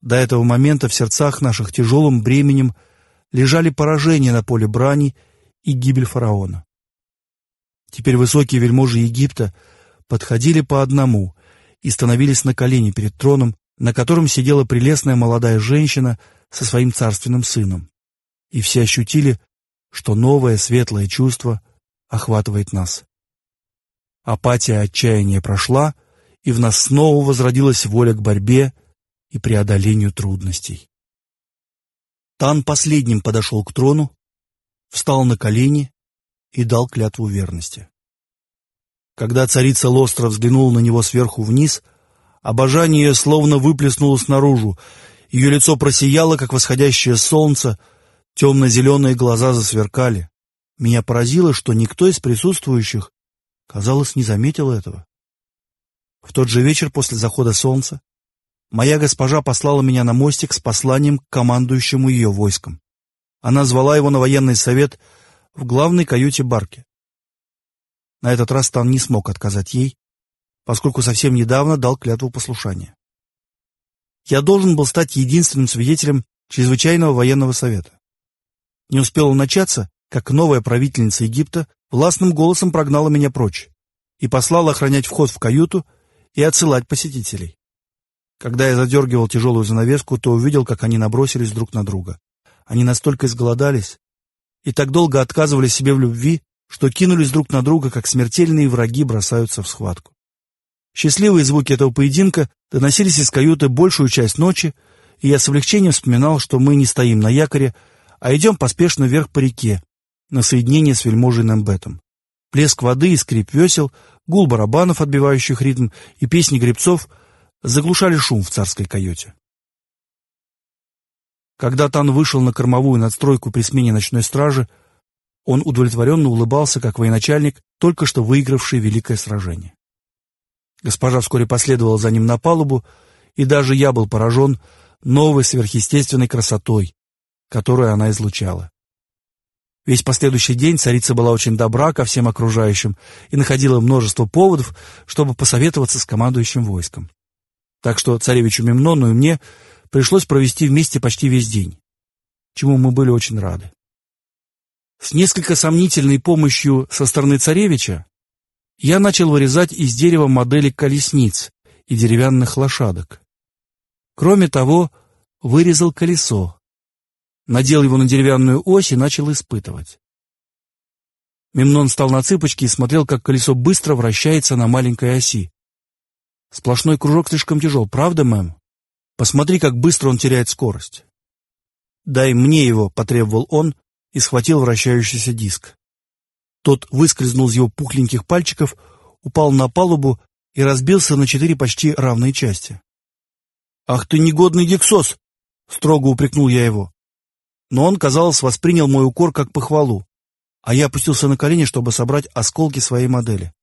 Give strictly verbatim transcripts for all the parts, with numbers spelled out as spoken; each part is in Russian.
До этого момента в сердцах наших тяжелым бременем лежали поражение на поле брани и гибель фараона. Теперь высокие вельможи Египта подходили по одному и становились на колени перед троном, на котором сидела прелестная молодая женщина со своим царственным сыном. И все ощутили, что новое светлое чувство охватывает нас. Апатия отчаяния прошла, и в нас снова возродилась воля к борьбе и преодолению трудностей. Тан последним подошел к трону, встал на колени и дал клятву верности. Когда царица Лостра взглянула на него сверху вниз, обожание ее словно выплеснулось наружу, ее лицо просияло, как восходящее солнце, темно-зеленые глаза засверкали. Меня поразило, что никто из присутствующих, казалось, не заметил этого. В тот же вечер после захода солнца моя госпожа послала меня на мостик с посланием к командующему ее войском. Она звала его на военный совет в главной каюте барки. На этот раз Тан не смог отказать ей, поскольку совсем недавно дал клятву послушания. Я должен был стать единственным свидетелем чрезвычайного военного совета. Не успел он начаться, как новая правительница Египта властным голосом прогнала меня прочь и послала охранять вход в каюту и отсылать посетителей. Когда я задергивал тяжелую занавеску, то увидел, как они набросились друг на друга. Они настолько изголодались и так долго отказывали себе в любви, что кинулись друг на друга, как смертельные враги бросаются в схватку. Счастливые звуки этого поединка доносились из каюты большую часть ночи, и я с облегчением вспоминал, что мы не стоим на якоре, а идем поспешно вверх по реке, на соединение с вельможей Нембетом. Плеск воды и скрип весел, гул барабанов, отбивающих ритм, и песни гребцов заглушали шум в царской каюте. Когда Тан вышел на кормовую надстройку при смене ночной стражи, он удовлетворенно улыбался, как военачальник, только что выигравший великое сражение. Госпожа вскоре последовала за ним на палубу, и даже я был поражен новой сверхъестественной красотой, которую она излучала. Весь последующий день царица была очень добра ко всем окружающим и находила множество поводов, чтобы посоветоваться с командующим войском. Так что царевичу Мемнону и мне пришлось провести вместе почти весь день, чему мы были очень рады. С несколько сомнительной помощью со стороны царевича я начал вырезать из дерева модели колесниц и деревянных лошадок. Кроме того, вырезал колесо, надел его на деревянную ось и начал испытывать. Мемнон встал на цыпочки и смотрел, как колесо быстро вращается на маленькой оси. Сплошной кружок слишком тяжел, правда, мэм? Посмотри, как быстро он теряет скорость. «Дай мне его», — потребовал он и схватил вращающийся диск. Тот выскользнул из его пухленьких пальчиков, упал на палубу и разбился на четыре почти равные части. «Ах ты негодный Гиксос!» — строго упрекнул я его. Но он, казалось, воспринял мой укор как похвалу, а я опустился на колени, чтобы собрать осколки своей модели.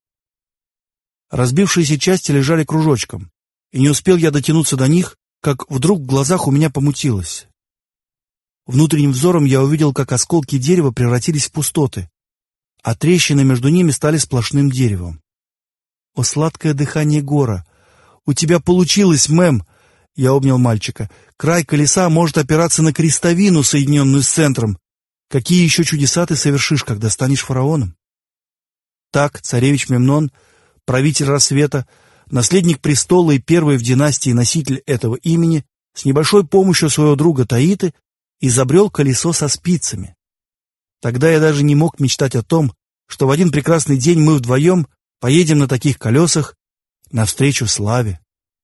Разбившиеся части лежали кружочком, и не успел я дотянуться до них, как вдруг в глазах у меня помутилось. Внутренним взором я увидел, как осколки дерева превратились в пустоты, а трещины между ними стали сплошным деревом. «О, сладкое дыхание Гора! У тебя получилось, мэм!» Я обнял мальчика. «Край колеса может опираться на крестовину, соединенную с центром. Какие еще чудеса ты совершишь, когда станешь фараоном?» Так царевич Мемнон, правитель рассвета, наследник престола и первый в династии носитель этого имени, с небольшой помощью своего друга Таиты изобрел колесо со спицами. Тогда я даже не мог мечтать о том, что в один прекрасный день мы вдвоем поедем на таких колесах навстречу славе.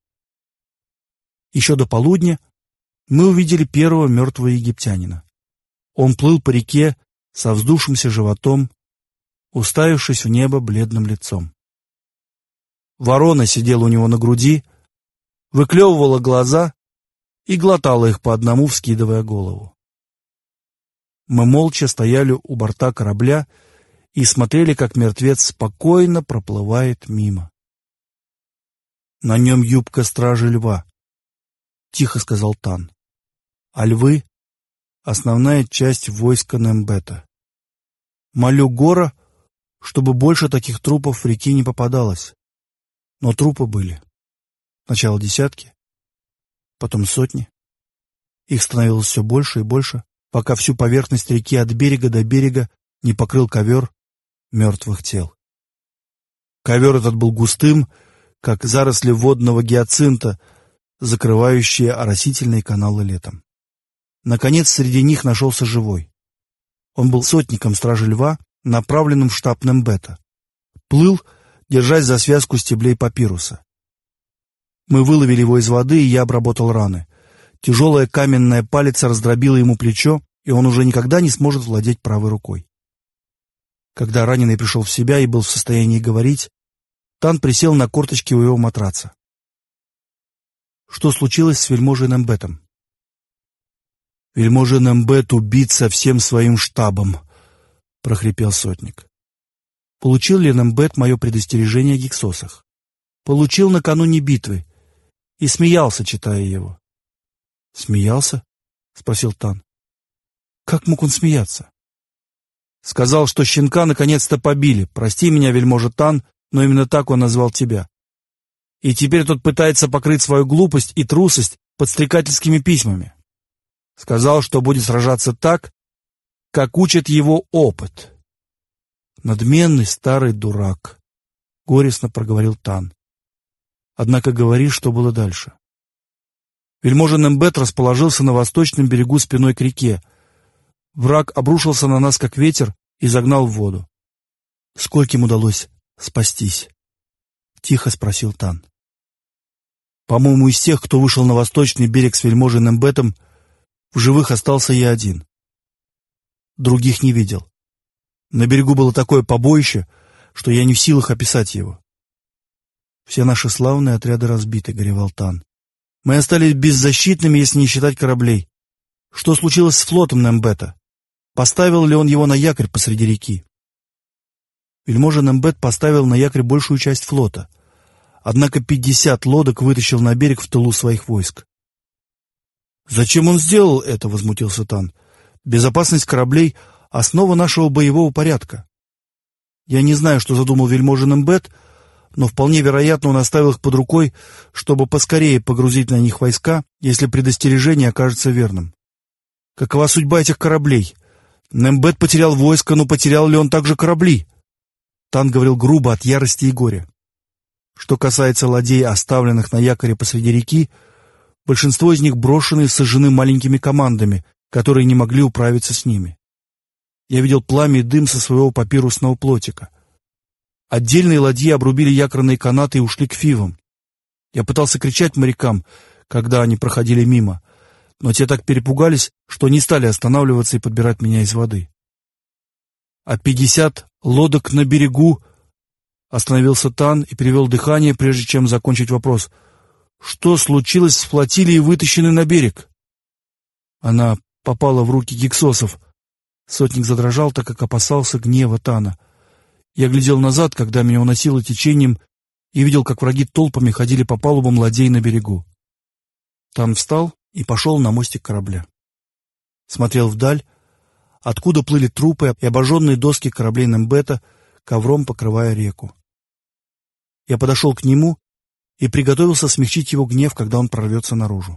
Еще до полудня мы увидели первого мертвого египтянина. Он плыл по реке со вздувшимся животом, уставившись в небо бледным лицом. Ворона сидела у него на груди, выклевывала глаза и глотала их по одному, вскидывая голову. Мы молча стояли у борта корабля и смотрели, как мертвец спокойно проплывает мимо. «На нем юбка стражи льва», — тихо сказал Тан. «А львы — основная часть войска Нембета. Молю Гора, чтобы больше таких трупов в реке не попадалось. Но трупы были. Сначала десятки, потом сотни. Их становилось все больше и больше, пока всю поверхность реки от берега до берега не покрыл ковер мертвых тел. Ковер этот был густым, как заросли водного гиацинта, закрывающие оросительные каналы летом. Наконец, среди них нашелся живой. Он был сотником стражи льва, направленным в штаб Нембета. Плыл, держась за связку стеблей папируса. Мы выловили его из воды, и я обработал раны. Тяжелая каменная палица раздробила ему плечо, и он уже никогда не сможет владеть правой рукой. Когда раненый пришел в себя и был в состоянии говорить, Тан присел на корточки у его матраца. Что случилось с вельможей Нембетом? «Вельможа Нембет убит со всем своим штабом», — прохрипел сотник. Получил ли Нембет мое предостережение о гиксосах? Получил накануне битвы и смеялся, читая его. «Смеялся?» — спросил Тан. «Как мог он смеяться?» «Сказал, что щенка наконец-то побили. Прости меня, вельможа Тан, но именно так он назвал тебя. И теперь тот пытается покрыть свою глупость и трусость подстрекательскими письмами. Сказал, что будет сражаться так, как учит его опыт». «Надменный старый дурак», — горестно проговорил Тан. «Однако говори, что было дальше». Вельможа Нембет расположился на восточном берегу спиной к реке. Враг обрушился на нас, как ветер, и загнал в воду. «Скольким удалось спастись?» — тихо спросил Тан. «По-моему, из тех, кто вышел на восточный берег с вельможей Нембетом, в живых остался я один. Других не видел. На берегу было такое побоище, что я не в силах описать его. Все наши славные отряды разбиты», — горевал Тан. «Мы остались беззащитными, если не считать кораблей. Что случилось с флотом Нембета? Поставил ли он его на якорь посреди реки?» Вельможа Нембет поставил на якорь большую часть флота, однако пятьдесят лодок вытащил на берег в тылу своих войск. «Зачем он сделал это?» — возмутился Тан. «Безопасность кораблей — основа нашего боевого порядка. Я не знаю, что задумал вельможа Нембет, но вполне вероятно, он оставил их под рукой, чтобы поскорее погрузить на них войска, если предостережение окажется верным. Какова судьба этих кораблей? Нембет потерял войско, но потерял ли он также корабли?» Тан говорил грубо от ярости и горя. Что касается ладей, оставленных на якоре посреди реки, большинство из них брошены и сожжены маленькими командами, которые не могли управиться с ними. Я видел пламя и дым со своего папирусного плотика. Отдельные ладьи обрубили якорные канаты и ушли к фивам. Я пытался кричать морякам, когда они проходили мимо, но те так перепугались, что не стали останавливаться и подбирать меня из воды. «А пятьдесят лодок на берегу?» — остановился Тан и перевел дыхание, прежде чем закончить вопрос. «Что случилось с флотилией, вытащенной на берег?» «Она попала в руки гиксосов». Сотник задрожал, так как опасался гнева Тана. Я глядел назад, когда меня уносило течением, и видел, как враги толпами ходили по палубам ладей на берегу. Тан встал и пошел на мостик корабля. Смотрел вдаль, откуда плыли трупы и обожженные доски кораблей Нембета, ковром покрывая реку. Я подошел к нему и приготовился смягчить его гнев, когда он прорвется наружу.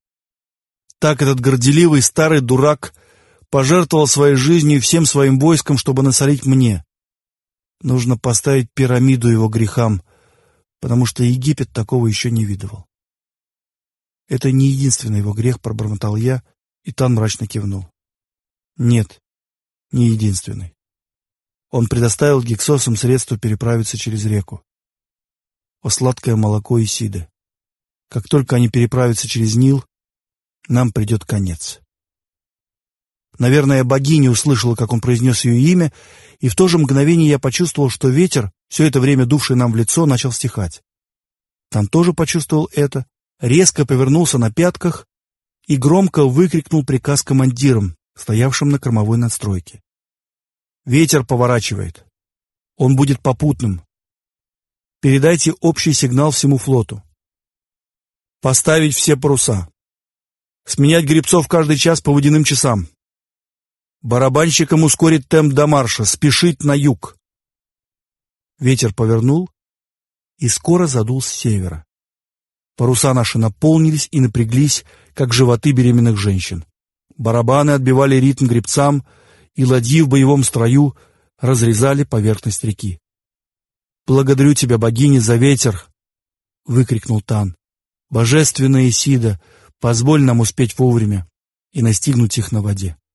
Так этот горделивый старый дурак пожертвовал своей жизнью и всем своим войском, чтобы насолить мне. Нужно поставить пирамиду его грехам, потому что Египет такого еще не видывал. «Это не единственный его грех», — пробормотал я, и Тан мрачно кивнул. «Нет, не единственный. Он предоставил гиксосам средства переправиться через реку. О сладкое молоко Исиды! Как только они переправятся через Нил, нам придет конец». Наверное, богиня услышала, как он произнес ее имя, и в то же мгновение я почувствовал, что ветер, все это время дувший нам в лицо, начал стихать. Тан тоже почувствовал это, резко повернулся на пятках и громко выкрикнул приказ командирам, стоявшим на кормовой надстройке. «Ветер поворачивает. Он будет попутным. Передайте общий сигнал всему флоту. Поставить все паруса. Сменять гребцов каждый час по водяным часам. Барабанщикам ускорить темп до марша, спешить на юг». Ветер повернул и скоро задул с севера. Паруса наши наполнились и напряглись, как животы беременных женщин. Барабаны отбивали ритм гребцам, и ладьи в боевом строю разрезали поверхность реки. «Благодарю тебя, богиня, за ветер!» — выкрикнул Тан. «Божественная Исида, позволь нам успеть вовремя и настигнуть их на воде».